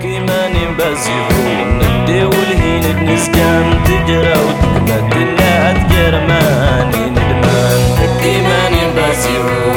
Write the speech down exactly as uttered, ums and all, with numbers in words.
كيماني بازيفو ندي والهين نسكان تجرى وتكمت لا تجرماني ندمان كيماني بازيفو